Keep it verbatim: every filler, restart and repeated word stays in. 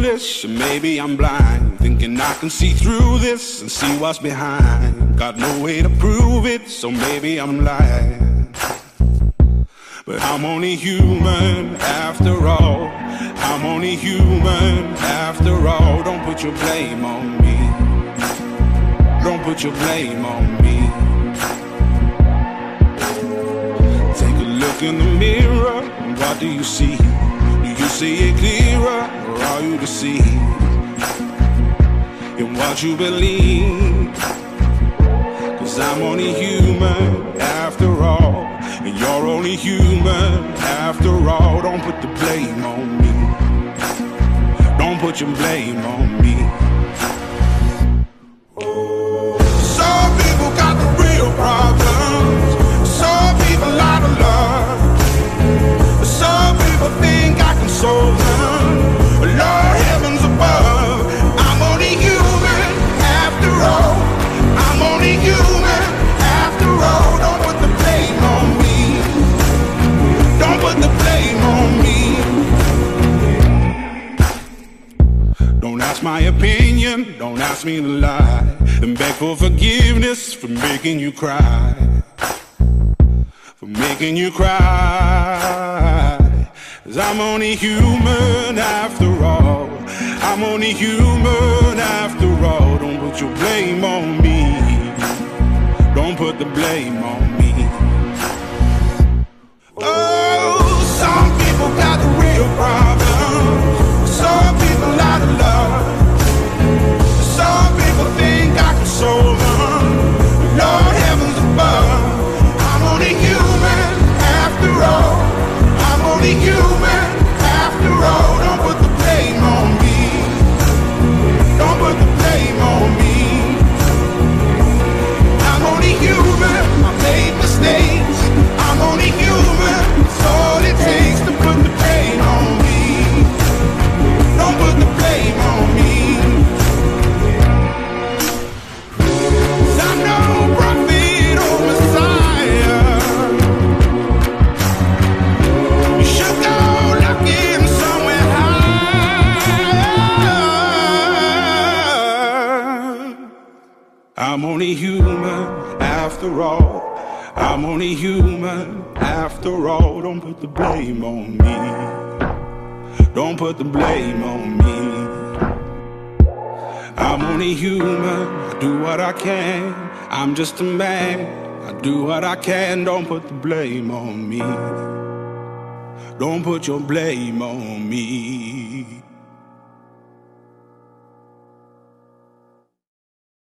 foolish, or maybe I'm blind, thinking I can see through this and see what's behind. Got no way to prove it, so maybe I'm lying. But I'm only human after all. I'm only human after all. Don't put your blame on me. Don't put your blame on me. Take a look in the mirror, and what do you see? Do you see it clearer, or are you deceived in what you believe? 'Cause I'm only human after all, and you're only human after all. Don't put the blame on me. Don't put your blame on me. Some people got the real problems. Some people out of love. Some people think I can solve them. Lord heavens above, I'm only human after all. I'm only human after all. Don't put the blame on me. Don't put the blame on me. Don't ask my opinion, don't ask me to lie, and beg for forgiveness for making you cry. For making you cry. 'Cause I'm only human after all. I'm only human after all. Don't put your blame on me. Don't put the blame on me. Oh, some people got the real problems. Some people out of love. Some people think I can solve them. Lord heavens above, I'm only human after all. I'm only human after all. Don't put the blame on me. Don't put the blame on me. I'm only human, I made mistakes. I'm only human, it's all it takes to put the blame on me. Don't put the blame on me. 'Cause I'm no prophet or Messiah. You should go looking somewhere higher. I'm only human after all. I'm only human after all. Don't put the blame on me. Don't put the blame on me. I'm only human, I do what I can. I'm just a man, I do what I can. Don't put the blame on me. Don't put your blame on me.